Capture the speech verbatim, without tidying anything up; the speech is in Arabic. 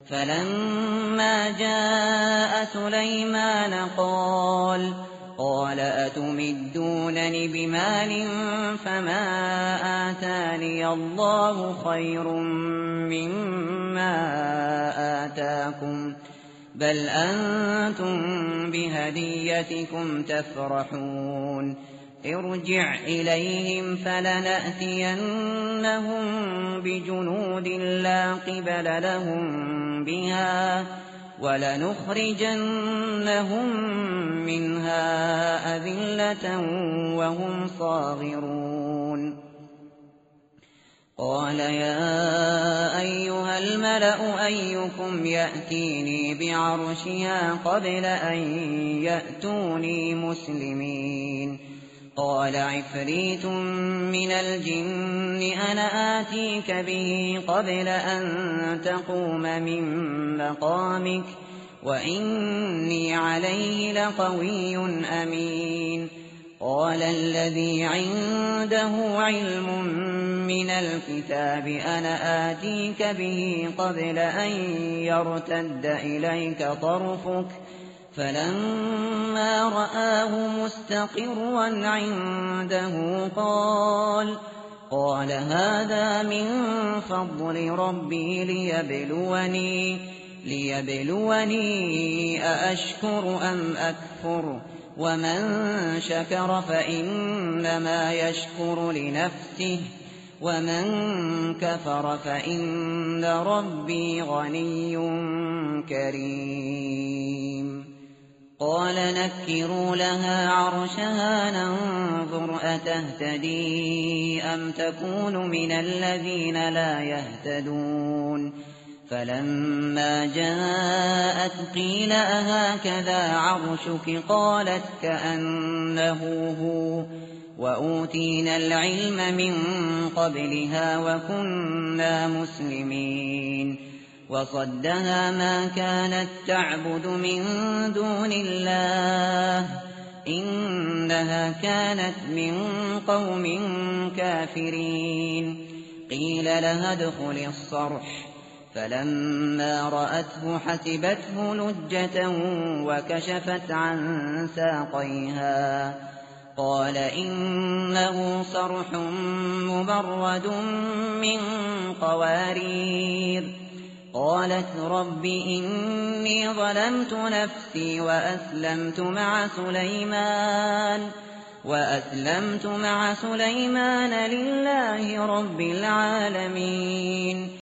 فلما جاء سليمان قال قال أتمدونني بمال فما آتاني الله خير مما آتاكم بل أنتم بهديتكم تفرحون ارجع إليهم فلنأتينهم بجنود لا قبل لهم بها ولنخرجنهم منها أذلة وهم صاغرون قال يا أيها الملأ أيكم يأتيني بعرشها قبل أن يأتوني مسلمين قال عفريت من الجن أنا آتيك به قبل أن تقوم من مقامك وإني عليه لقوي أمين قال الذي عنده علم من الكتاب أنا آتيك به قبل أن يرتد إليك طرفك فلما رآه مستقرا عنده قال قال هذا من فضل ربي ليبلوني ليبلوني أأشكر أم أكفر ومن شكر فإنما يشكر لنفسه ومن كفر فإن ربي غني كريم قال نكروا لها عرشها ننظر أتهتدي أم تكون من الذين لا يهتدون فلما جاءت قيل أهكذا عرشك قالت كأنه هو وأوتينا العلم من قبلها وكنا مسلمين وصدها ما كانت تعبد من دون الله إنها كانت من قوم كافرين قيل لها ادخل الصرح فلما رأته حسبته لجة وكشفت عن ساقيها قال إنه صرح مبرد من قوارير قالت رب إني ظلمت نفسي وأسلمت مع سليمان وأسلمت مع سليمان لله رب العالمين